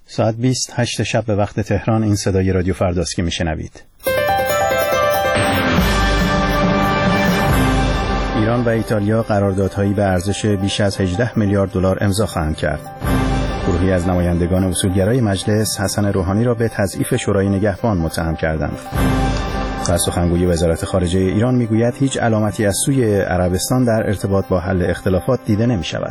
ساعت 28 شب به وقت تهران. این صدای رادیو فرداست که میشنوید. ایران و ایتالیا قراردادهایی به ارزش بیش از 18 میلیارد دلار امضا خواهند کرد. گروهی از نمایندگان اصولگرای مجلس حسن روحانی را به تضعیف شورای نگهبان متهم کردند. و سخنگوی وزارت خارجه ایران میگوید هیچ علامتی از سوی عربستان در ارتباط با حل اختلافات دیده نمی شود.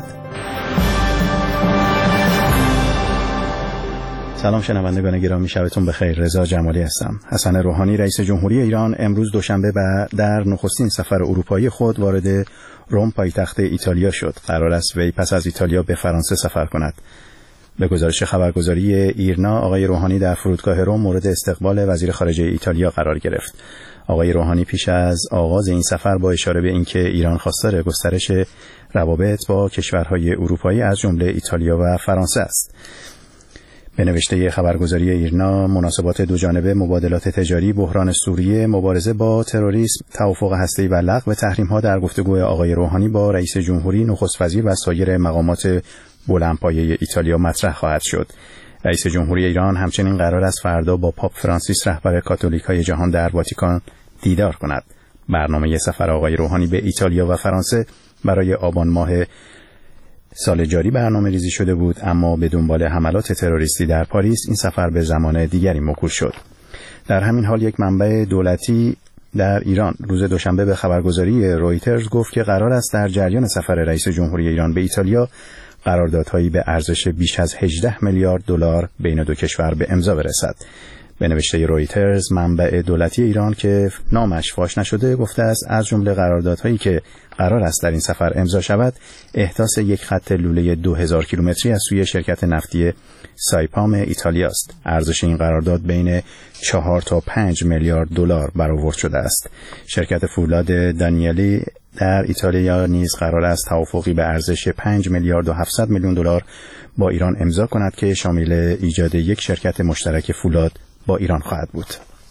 سلام شنوندگان گرامی، شبتون بخیر. رضا جمالی هستم. حسن روحانی رئیس جمهوری ایران امروز دوشنبه در نخستین سفر اروپایی خود وارد روم پایتخت ایتالیا شد. قرار است وی پس از ایتالیا به فرانسه سفر کند. به گزارش خبرگزاری ایرنا، آقای روحانی در فرودگاه روم مورد استقبال وزیر خارجه ایتالیا قرار گرفت. آقای روحانی پیش از آغاز این سفر با اشاره به اینکه ایران خواستار گسترش روابط با کشورهای اروپایی از جمله ایتالیا و فرانسه است. به نوشته خبرگزاری ایرنا، مناسبات دوجانبه، مبادلات تجاری، بحران سوریه، مبارزه با تروریسم، توافق هسته‌ای و لغو تحریم‌ها در گفتگوی آقای روحانی با رئیس جمهوری، نخست وزیر و سایر مقامات بلندپایه ایتالیا مطرح خواهد شد. رئیس جمهوری ایران همچنین قرار است فردا با پاپ فرانسیس رهبر کاتولیکای جهان در واتیکان دیدار کند. برنامه سفر آقای روحانی به ایتالیا و فرانسه برای آبان ماه سال جاری برنامه ریزی شده بود، اما به دنبال حملات تروریستی در پاریس این سفر به زمان دیگری موکول شد. در همین حال یک منبع دولتی در ایران روز دوشنبه به خبرگزاری رویترز گفت که قرار است در جریان سفر رئیس جمهوری ایران به ایتالیا قراردادهایی به ارزش بیش از 18 میلیارد دلار بین دو کشور به امضا برسد. به نوشته رویترز، منبع دولتی ایران که نامش فاش نشده گفته است از جمله قراردادهایی که قرار است در این سفر امضا شود، احداث یک خط لوله 2000 کیلومتری از سوی شرکت نفتی سایپام ایتالیا است. ارزش این قرارداد بین 4 تا 5 میلیارد دلار برآورد شده است. شرکت فولاد دانیلی در ایتالیا نیز قرار است توافقی به ارزش 5 میلیارد و 700 میلیون دلار با ایران امضا کند که شامل ایجاد یک شرکت مشترک فولاد با ایران خواهد بود.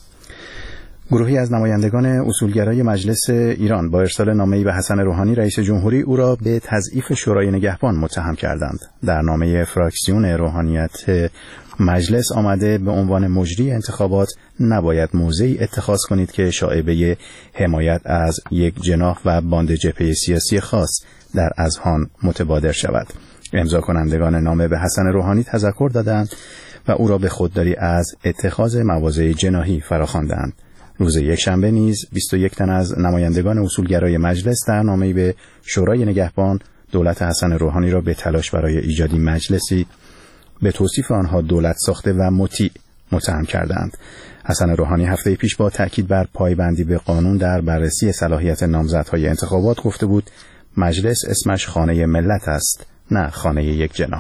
گروهی از نمایندگان اصولگرای مجلس ایران با ارسال نامه‌ای به حسن روحانی رئیس جمهوری او را به تضعیف شورای نگهبان متهم کردند. در نامه فراکسیون روحانیت مجلس آمده به عنوان مجری انتخابات نباید موضعی اتخاذ کنید که شایبه حمایت از یک جناح و باند جبهه سیاسی خاص در اذهان متبادر شود. امضا کنندگان نامه به حسن روحانی تذکر دادند و او را به خودداری از اتخاذ مواضع جناحی فراخواندند. روز یکشنبه نیز 21 تن از نمایندگان اصولگرای مجلس در نامه‌ای به شورای نگهبان دولت حسن روحانی را به تلاش برای ایجاد مجلسی به توصیف آنها دولت ساخته و مطیع متهم کردند. حسن روحانی هفته پیش با تأکید بر پایبندی به قانون در بررسی صلاحیت نامزدهای انتخابات گفته بود مجلس اسمش خانه ملت است، نه خانه یک جناح.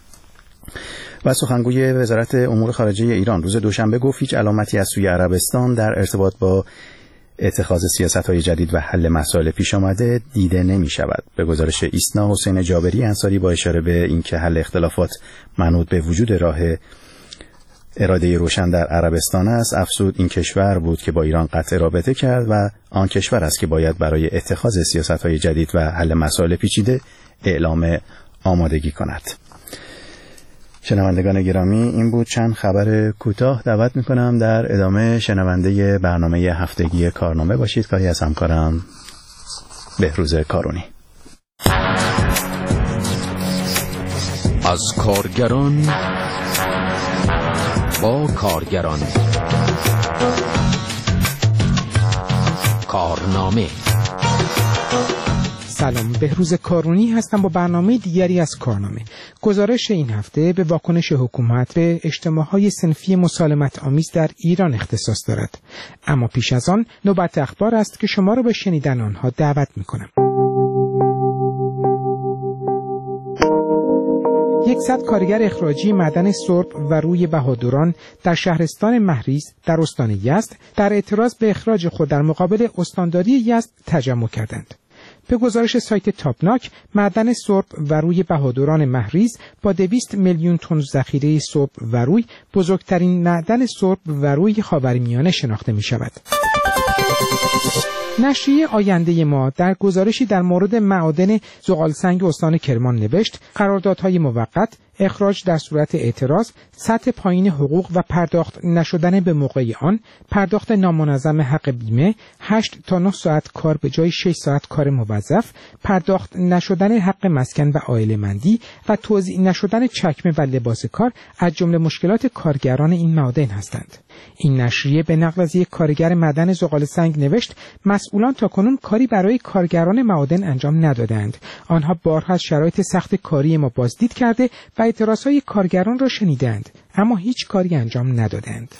و سخنگوی وزارت امور خارجه ایران روز دوشنبه گفت هیچ علامتی از سوی عربستان در ارتباط با اتخاذ سیاست‌های جدید و حل مسائل پیش آمده دیده نمی شود. به گزارش ایسنا، حسین جابری انصاری با اشاره به اینکه حل اختلافات منوط به وجود راه اراده روشن در عربستان است، افزود این کشور بود که با ایران قطع رابطه کرد و آن کشور است که باید برای اتخاذ سیاست‌های جدید و حل مسائل پیچیده اعلام آمادگی کند. شنوندگان گرامی، این بود چند خبر کوتاه. دعوت میکنم در ادامه شنونده برنامه هفتگی کارنامه باشید. کاری از همکارم بهروز کارونی. از کارگران با کارگران، کارنامه. سلام، بهروز کارونی هستم با برنامه دیگری از کارنامه. گزارش این هفته به واکنش حکومت به اجتماع‌های صنفی مسالمت آمیز در ایران اختصاص دارد. اما پیش از آن نوبت اخبار است که شما را به شنیدن آنها دعوت می‌کنم. 100 کارگر اخراجی معدن سرب و روی بهادران در شهرستان مهریز در استان یزد در اعتراض به اخراج خود در مقابل استانداری یزد تجمع کردند. به گزارش سایت تاپناک، معدن سرب و روی بهادران مهریز با 200 میلیون تن ذخیره سرب و روی بزرگترین معدن سرب و روی خاورمیانه شناخته می شود. نشریه آینده ما در گزارشی در مورد معادن زغالسنگ استان کرمان نوشت قراردادهای موقت اخراج در صورت اعتراض، سطح پایین حقوق و پرداخت نشدن به موقع آن، پرداخت نامنظم حق بیمه، 8 تا 9 ساعت کار به جای 6 ساعت کار موظف، پرداخت نشدن حق مسکن و عائله‌مندی و توزیع نشدن چکمه و لباس کار از جمله مشکلات کارگران این معادن هستند. این نشریه به نقل از یک کارگر معدن زغال سنگ نوشت: مسئولان تاکنون کاری برای کارگران معادن انجام ندادند. آنها بارها از شرایط سخت کاری ما بازدید کرده و اعتراضهای کارگران را شنیدند، اما هیچ کاری انجام ندادند.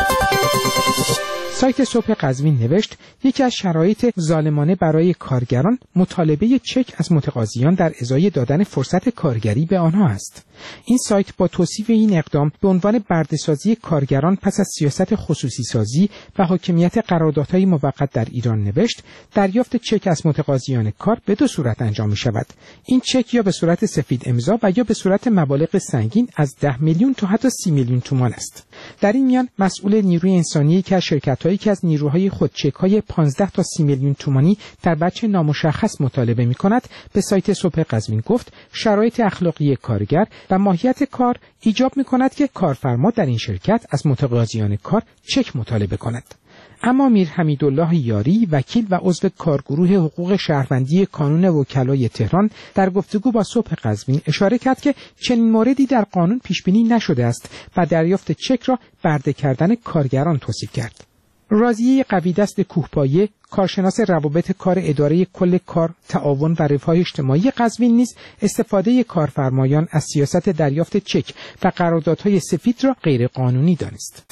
سایت صبح قزوین نوشت: یکی از شرایط ظالمانه برای کارگران مطالبه چک از متقاضیان در ازای دادن فرصت کارگری به آنها است. این سایت با توصیف این اقدام به عنوان برده‌سازی کارگران پس از سیاست خصوصی سازی و حاکمیت قراردادهای موقت در ایران نوشت: دریافت چک از متقاضیان کار به دو صورت انجام می شود. این چک یا به صورت سفید امضا و یا به صورت مبالغ سنگین از 10 میلیون تا حتی 30 میلیون تومان است. در این میان مسئول نیروی انسانی که از شرکت‌هایی که از نیروهای خود چک‌های 15 تا 30 میلیون تومانی در بچه نامشخص مطالبه می‌کند به سایت صبح قزوین گفت: شرایط اخلاقی کارگر و ماهیت کار ایجاب می‌کند که کارفرما در این شرکت از متقاضیان کار چک مطالبه کند. اما میر حمیدالله یاری، وکیل و عضو کارگروه حقوق شهروندی کانون وکلای تهران، در گفتگو با صبح قزوین اشاره کرد که چنین موردی در قانون پیش بینی نشده است و دریافت چک را برده کردن کارگران توصیف کرد. راضیه قویدست کوهپایه، کارشناس روابط کار اداره کل کار، تعاون و رفاه اجتماعی قزوین نیز استفاده کارفرمایان از سیاست دریافت چک و قراردادهای سفید را غیر قانونی دانست.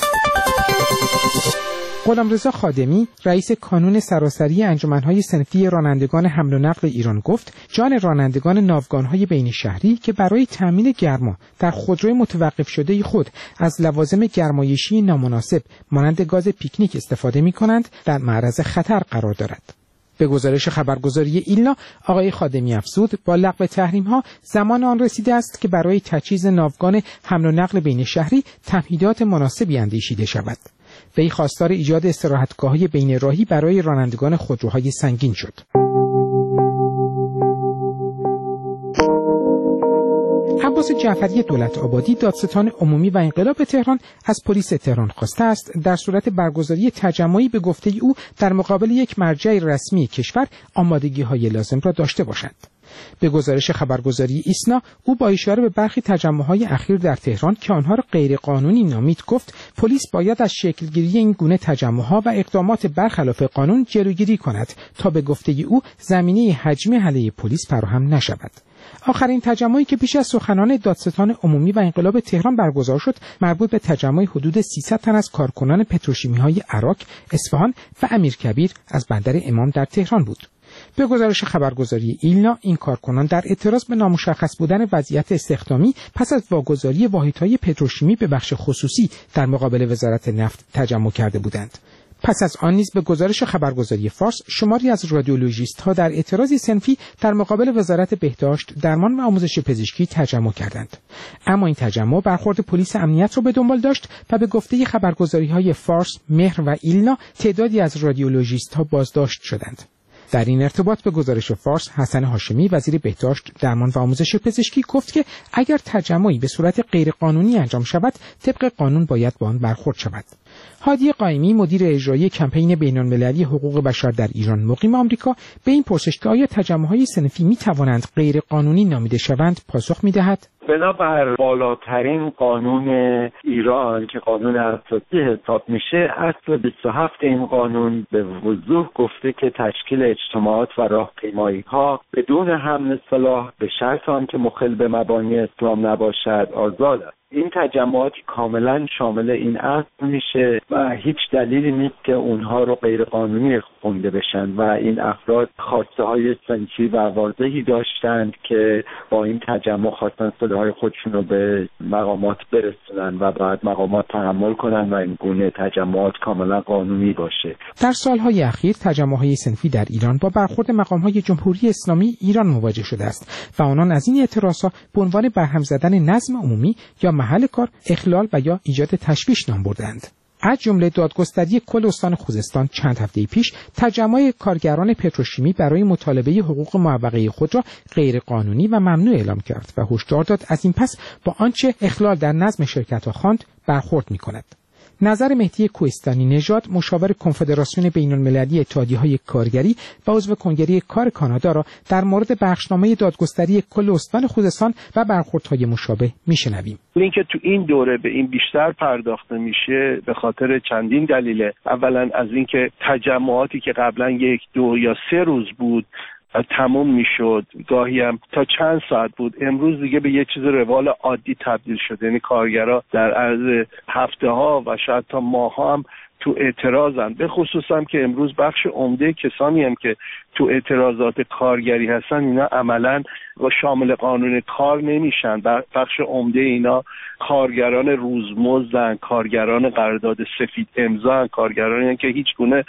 غلامرضا خادمی، رئیس کانون سراسری انجمنهای صنفی رانندگان حمل و نقل ایران گفت: جان رانندگان ناوگانهای بین شهری که برای تأمین گرما در خودروی متوقف شده خود از لوازم گرمایشی نامناسب مانند گاز پیکنیک استفاده می‌کنند در معرض خطر قرار دارد. به گزارش خبرگزاری ایلنا، آقای خادمی افزود: با لغو تحریم‌ها زمان آن رسیده است که برای تجهیز ناوگان حمل و نقل بین شهری تمهیدات مناسبی اندیشیده شود. وی خواستار ایجاد استراحتگاه‌های بین راهی برای رانندگان خودروهای سنگین شد. عباس جعفری دولت آبادی، دادستان عمومی و انقلاب تهران، از پلیس تهران خواسته است در صورت برگزاری تجمعی به گفته او در مقابل یک مرجع رسمی کشور آمادگی‌های لازم را داشته باشد. به گزارش خبرگزاری ایسنا، او با اشاره به برخی تجمع‌های اخیر در تهران که آنها را غیرقانونی نامید گفت: پلیس باید از شکلگیری این گونه تجمع‌ها و اقدامات برخلاف قانون جلوگیری کند تا به گفته او زمینه حجمی علیه پلیس فراهم نشود. آخرین تجمعی که پیش از سخنان دادستان عمومی و انقلاب تهران برگزار شد مربوط به تجمع حدود 300 تن از کارکنان پتروشیمی‌های عراق، اصفهان و امیرکبیر از بندر امام در تهران بود. به گزارش خبرگزاری ایلنا، این کارکنان در اعتراض به نامشخص بودن وضعیت استخدامی پس از واگذاری واحدهای پتروشیمی به بخش خصوصی در مقابل وزارت نفت تجمع کرده بودند. پس از آن نیز به گزارش خبرگزاری فارس، شماری از رادیولوژیست‌ها در اعتراضی صنفی در مقابل وزارت بهداشت، درمان و آموزش پزشکی تجمع کردند. اما این تجمع برخورد پلیس امنیت را به دنبال داشت و به گفته خبرگزاری‌های فارس، مهر و ایلنا تعدادی از رادیولوژیست‌ها بازداشت شدند. در این ارتباط به گزارش فارس، حسن هاشمی، وزیر بهداشت، درمان و آموزش پزشکی گفت که اگر تجمعی به صورت غیرقانونی انجام شود، طبق قانون باید با آن برخورد شود. هادی قائمی، مدیر اجرایی کمپین بین‌المللی حقوق بشر در ایران مقیم آمریکا، به این پرسش که آیا تجمع‌های صنفی می‌توانند غیرقانونی نامیده شوند پاسخ می‌دهد: بنابر بالاترین قانون ایران که قانون اساسی حساب میشه، اصل 27 این قانون به وضوح گفته که تشکیل اجتماعات و راهپیمایی‌ها بدون حمل سلاح به شرط آنکه مخل به مبانی اسلام نباشد آزاد است. این تجمعات کاملا شامل این اصل میشه و هیچ دلیلی نیست که اونها رو غیرقانونی خونده بشن و این افراد خواسته های صنفی و واضحی داشتند که با این تجمع خواستن صداهای خودشون رو به مقامات برسونن و بعد مقامات تحمل کنن و این گونه تجمعات کاملا قانونی باشه. در سالهای اخیر تجمع‌های صنفی در ایران با برخورد مقام‌های جمهوری اسلامی ایران مواجه شده است و آنان از این اعتراضها به عنوان برهم زدن نظم عمومی یا محل کار، اخلال و یا ایجاد تشویش نام بردند. از جمله دادگستری کل استان خوزستان چند هفته پیش تجمع کارگران پتروشیمی برای مطالبه حقوق موقعه خود را غیرقانونی و ممنوع اعلام کرد و هشدار داد از این پس با آنچه اخلال در نظم شرکت‌ها خواند برخورد می‌کند. نظر مهدی کوهستانی نژاد، مشاور کنفدراسیون بین‌المللی اتحادیه‌های کارگری و عضو کنگره کار کانادا را در مورد بخشنامه دادگستری کل استان خوزستان و برخوردهای مشابه میشنویم. اینکه تو این دوره به این بیشتر پرداخته میشه به خاطر چندین دلیله. اولا از اینکه تجمعاتی که قبلا 1، 2 یا 3 روز بود تموم میشد، گاهی هم تا چند ساعت بود، امروز دیگه به یه چیز روال عادی تبدیل شده. یعنی کارگرها در عرض هفته ها و شاید تا ماه ها هم تو اعتراضن. به خصوص هم که امروز بخش عمده کسانی هم که تو اعتراضات کارگری هستن اینا عملاً و شامل قانون کار نمیشن. بخش عمده اینا کارگران روزمزدن، کارگران قرارداد سفید امضا، کارگرانی که هیچ گونه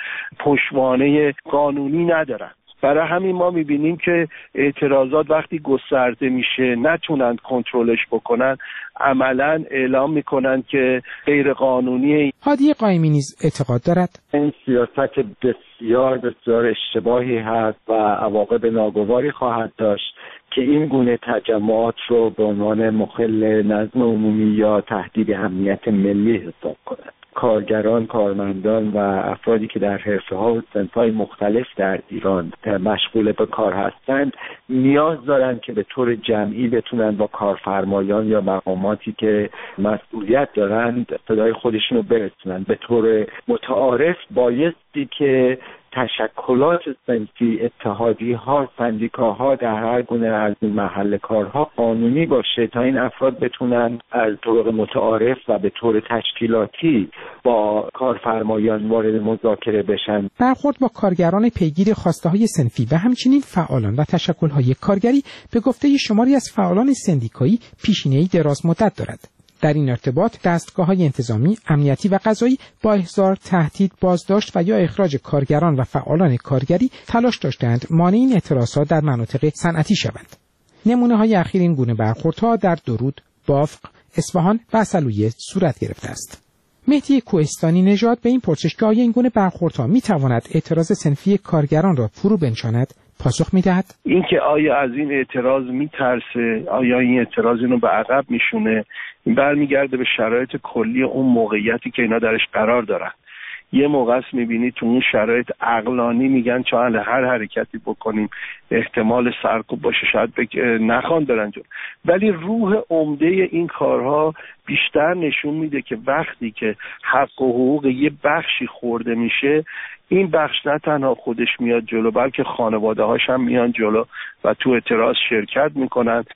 پشتوانه قانونی ندارن. برای همین ما میبینیم که اعتراضات وقتی گسترده میشه نتونن کنترلش بکنن، عملاً اعلام میکنن که غیر قانونیه. هادی قائمی نیز اعتقاد دارد این سیاست بسیار بسیار اشتباهی هست و عواقب ناگواری خواهد داشت که این گونه تجمعات رو به عنوان مخل نظم عمومی یا تهدید امنیت ملی حساب کنند. کارگران، کارمندان و افرادی که در حرفه‌ها و صنف‌های مختلف در ایران مشغول به کار هستند نیاز دارند که به طور جمعی بتونن با کارفرمایان یا مقاماتی که مسئولیت دارند صدای خودشون رو برسونن. به طور متعارف بایستی که تشکلات صنفی، اتحادیه‌ها، سندیکاها در هر گونه از این محل کارها قانونی باشه تا این افراد بتونن از طرق متعارف و به طور تشکیلاتی با کارفرمایان وارد مذاکره بشن. برخورد با کارگران پیگیر خواسته‌های صنفی و همچنین فعالان و تشکل‌های کارگری به گفته شماری از فعالان سندیکایی پیشینه‌ای دراز مدت دارد. در این ارتباط دستگاه‌های انتظامی، امنیتی و قضایی با احضار، تهدید، بازداشت و یا اخراج کارگران و فعالان کارگری تلاش داشتند مانع این اعتراضات در مناطق صنعتی شوند. نمونه‌های اخیر این گونه برخوردها در درود، بافق، اصفهان و عسلویه صورت گرفته است. مهدی کوهستانی نژاد به این پرسش که آیا این گونه برخوردها می‌تواند اعتراض صنفی کارگران را فرو بنشاند پاسخ می‌دهد. اینکه آیا از این اعتراض میترسه، آیا این اعتراض اینو به عقب میشونه، این برمیگرده به شرایط کلی اون موقعیتی که اینا درش قرار دارن. یه موقع است میبینید تو اون شرایط عقلانی میگن چون هر حرکتی بکنیم احتمال سرکوب باشه، شاید نخوان برن جلو، ولی روح عمده این کارها بیشتر نشون میده که وقتی که حق و حقوق یه بخشی خورده میشه، این بخش نه تنها خودش میاد جلو بلکه خانواده هاش هم میان جلو و تو اعتراض شرکت میکنن.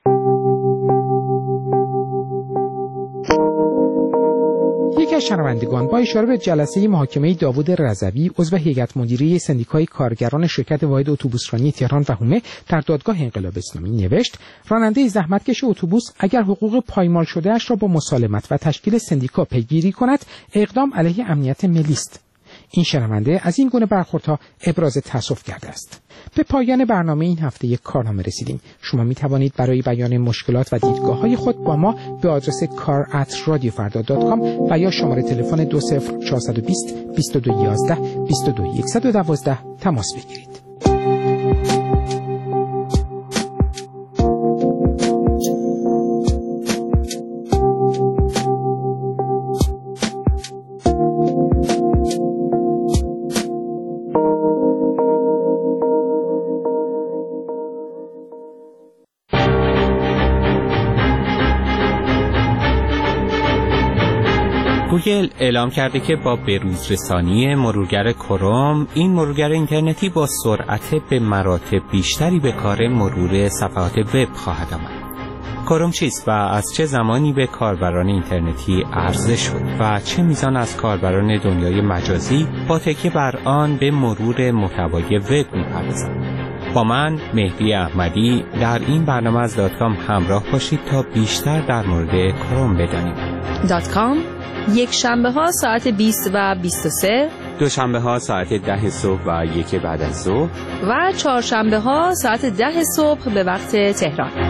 یکی از شنوندگان با اشاره به جلسه محاکمه داوود رضوی عضو هیئت مدیره سندیکای کارگران شرکت واحد اتوبوسرانی تهران و حومه در دادگاه انقلاب اسلامی نوشت راننده زحمتکش اتوبوس اگر حقوق پایمال شده اش را با مسالمت و تشکیل سندیکا پیگیری کند اقدام علیه امنیت ملی است. این شنونده از این گونه برخوردها ابراز تأسف کرده است. به پایان برنامه این هفته یک کارنامه رسیدیم. شما می توانید برای بیان مشکلات و دیدگاه‌های خود با ما به آدرس kar@radiofarda.com و یا شماره تلفن 20420 2211 22112 تماس بگیرید. گوگل اعلام کرده که با بروزرسانی مرورگر کروم، این مرورگر اینترنتی با سرعت به مراتب بیشتری به کار مرور صفحات وب خواهد آمد. کروم چیست و از چه زمانی به کاربران اینترنتی عرضه شد و چه میزان از کاربران دنیای مجازی با تکیه بر آن به مرور محتوای وب می‌پردازند؟ با من مهدی احمدی در این برنامه از داتکام همراه باشید تا بیشتر در مورد کروم بدانیم. داتکام یک شنبه ها ساعت 20 و 23، دوشنبه ها ساعت 10 صبح و 1 بعد از ظهر و چهارشنبه ها ساعت 10 صبح به وقت تهران.